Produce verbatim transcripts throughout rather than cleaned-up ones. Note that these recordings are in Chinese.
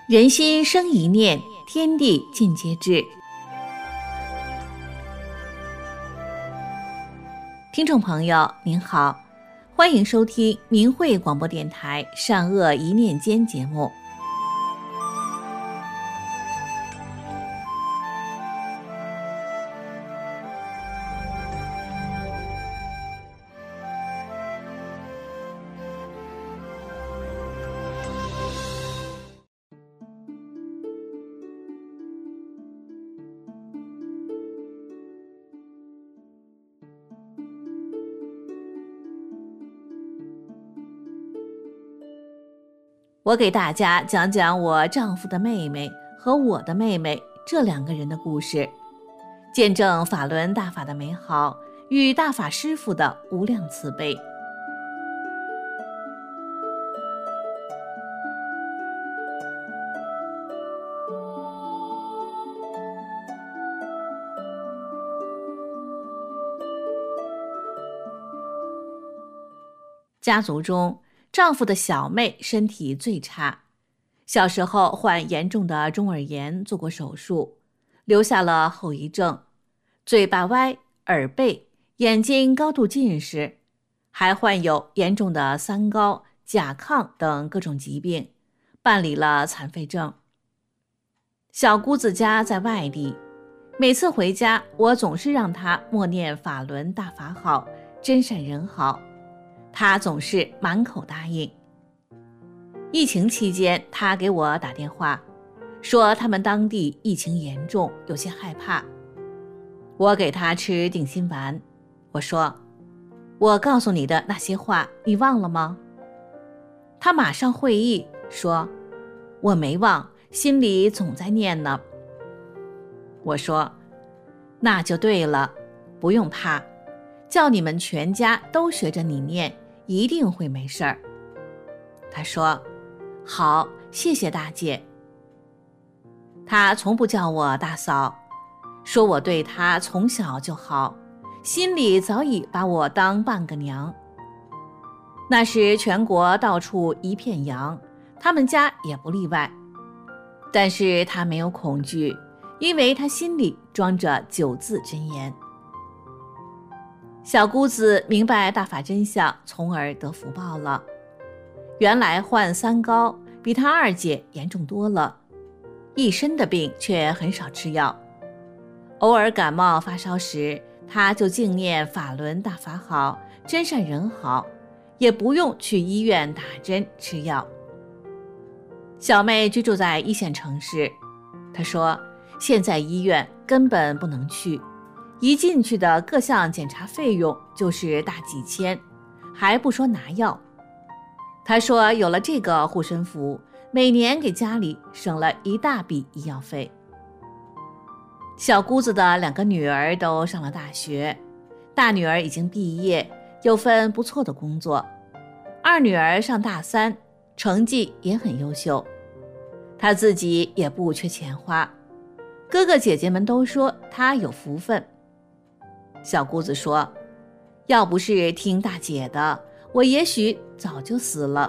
人心生一念，天地尽皆知。听众朋友您好，欢迎收听明慧广播电台善恶一念间节目。我给大家讲讲我丈夫的妹妹和我的妹妹这两个人的故事，见证法轮大法的美好与大法师父的无量慈悲。家族中丈夫的小妹身体最差，小时候患严重的中耳炎，做过手术，留下了后遗症，嘴巴歪，耳背，眼睛高度近视，还患有严重的三高、甲亢等各种疾病，办理了残废证。小姑子家在外地，每次回家，我总是让她默念法轮大法好，真善人好，她总是满口答应。疫情期间，她给我打电话，说他们当地疫情严重，有些害怕。我给她吃定心丸，我说：“我告诉你的那些话，你忘了吗？”她马上会意，说：“我没忘，心里总在念呢。”我说：“那就对了，不用怕，叫你们全家都学着你念，一定会没事儿。”她说：“好，谢谢大姐。”她从不叫我大嫂，说我对她从小就好，心里早已把我当半个娘。那时全国到处一片洋，他们家也不例外。但是她没有恐惧，因为她心里装着九字真言。小姑子明白大法真相，从而得福报了。原来患三高比她二姐严重多了，一身的病却很少吃药，偶尔感冒发烧时，她就净念法轮大法好，真善人好，也不用去医院打针吃药。小妹居住在一线城市，她说现在医院根本不能去，一进去的各项检查费用就是大几千，还不说拿药。她说有了这个护身符，每年给家里省了一大笔医药费。小姑子的两个女儿都上了大学，大女儿已经毕业，有份不错的工作，二女儿上大三，成绩也很优秀，她自己也不缺钱花，哥哥姐姐们都说她有福分。小姑子说，要不是听大姐的，我也许早就死了。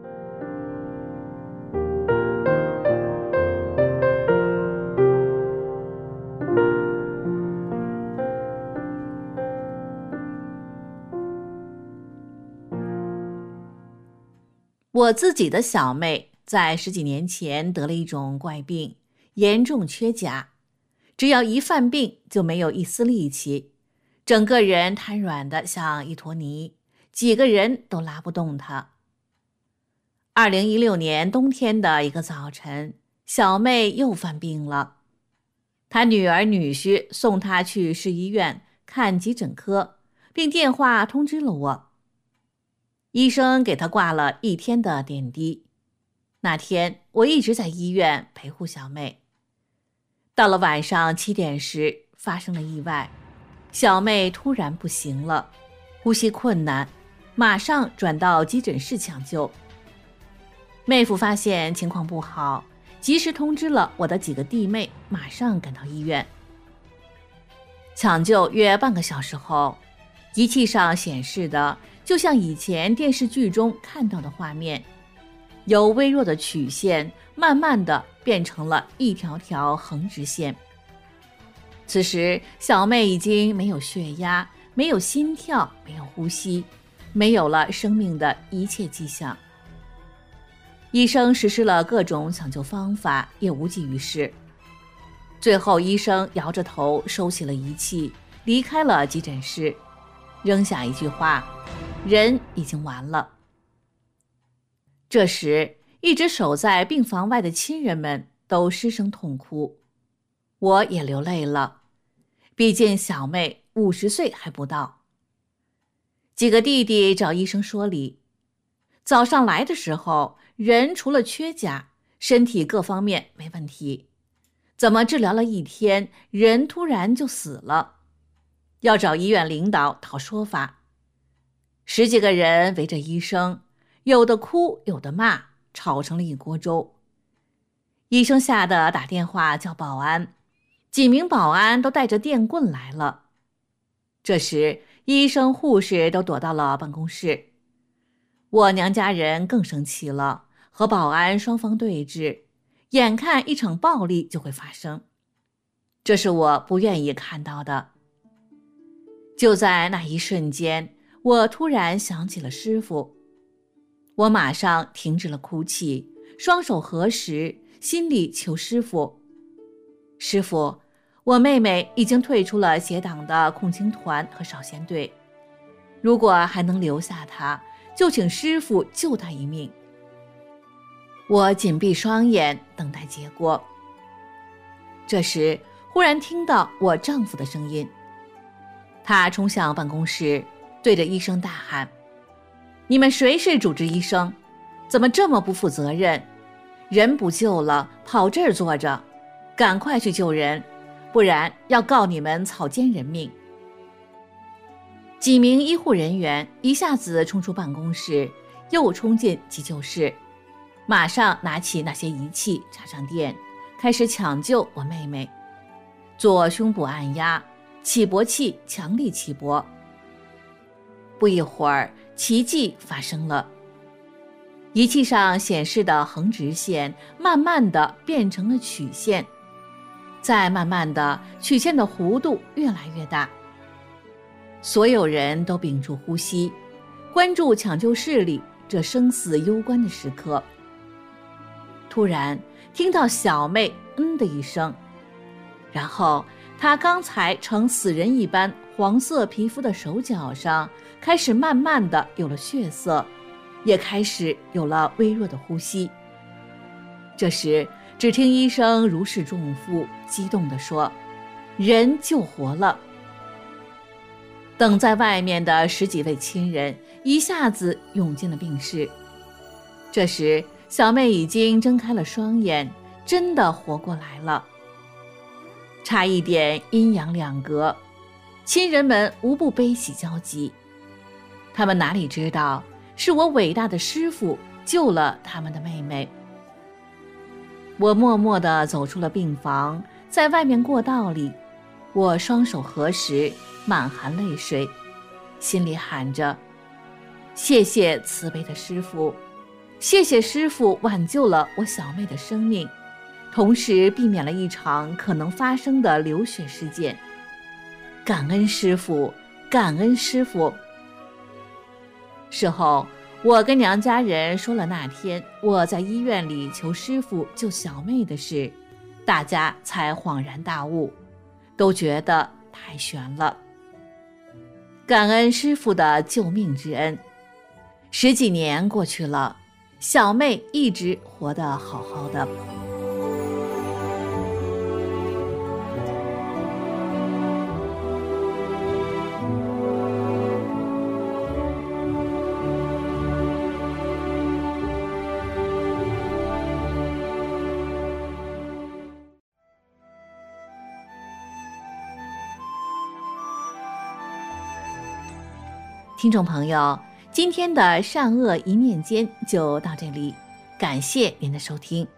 我自己的小妹在十几年前得了一种怪病，严重缺钾，只要一犯病就没有一丝力气，整个人瘫软的像一坨泥，几个人都拉不动她。二零一六年冬天的一个早晨，小妹又犯病了，她女儿女婿送她去市医院看急诊科，并电话通知了我。医生给她挂了一天的点滴，那天我一直在医院陪护小妹。到了晚上七点时，发生了意外，小妹突然不行了，呼吸困难，马上转到急诊室抢救。妹夫发现情况不好，及时通知了我的几个弟妹，马上赶到医院。抢救约半个小时后，仪器上显示的就像以前电视剧中看到的画面， 由微弱的曲线慢慢的变成了一条条横直线。此时小妹已经没有血压，没有心跳，没有呼吸，没有了生命的一切迹象。医生实施了各种抢救方法，也无济于事。最后医生摇着头收起了仪器，离开了急诊室，扔下一句话：人已经完了。这时一直守在病房外的亲人们都失声痛哭，我也流泪了，毕竟小妹五十岁还不到。几个弟弟找医生说理，早上来的时候人除了缺钾，身体各方面没问题，怎么治疗了一天人突然就死了？要找医院领导讨说法。十几个人围着医生，有的哭有的骂，吵成了一锅粥。医生吓得打电话叫保安，几名保安都带着电棍来了。这时医生护士都躲到了办公室。我娘家人更生气了，和保安双方对峙，眼看一场暴力就会发生，这是我不愿意看到的。就在那一瞬间，我突然想起了师父，我马上停止了哭泣，双手合十，心里求师父：师父，我妹妹已经退出了邪党的共青团和少先队，如果还能留下她，就请师父救她一命。我紧闭双眼，等待结果。这时忽然听到我丈夫的声音，他冲向办公室，对着医生大喊：你们谁是主治医生？怎么这么不负责任？人不救了，跑这儿坐着，赶快去救人，不然要告你们草菅人命。几名医护人员一下子冲出办公室，又冲进急救室，马上拿起那些仪器插上电，开始抢救我妹妹。左胸部按压，起搏器强力起搏。不一会儿，奇迹发生了，仪器上显示的横直线慢慢的变成了曲线，再慢慢的，曲线的弧度越来越大。所有人都屏住呼吸，关注抢救室里这生死攸关的时刻。突然听到小妹嗯的一声，然后她刚才呈死人一般黄色皮肤的手脚上开始慢慢的有了血色，也开始有了微弱的呼吸。这时只听医生如释重负，激动地说：人救活了。等在外面的十几位亲人一下子涌进了病室。这时小妹已经睁开了双眼，真的活过来了。差一点阴阳两隔，亲人们无不悲喜交集。他们哪里知道，是我伟大的师父救了他们的妹妹。我默默地走出了病房，在外面过道里，我双手合十，满含泪水，心里喊着：谢谢慈悲的师父，谢谢师父挽救了我小妹的生命，同时避免了一场可能发生的流血事件。感恩师父，感恩师父。事后我跟娘家人说了那天我在医院里求师父救小妹的事，大家才恍然大悟，都觉得太悬了。感恩师父的救命之恩。十几年过去了，小妹一直活得好好的。听众朋友，今天的善恶一念间就到这里，感谢您的收听。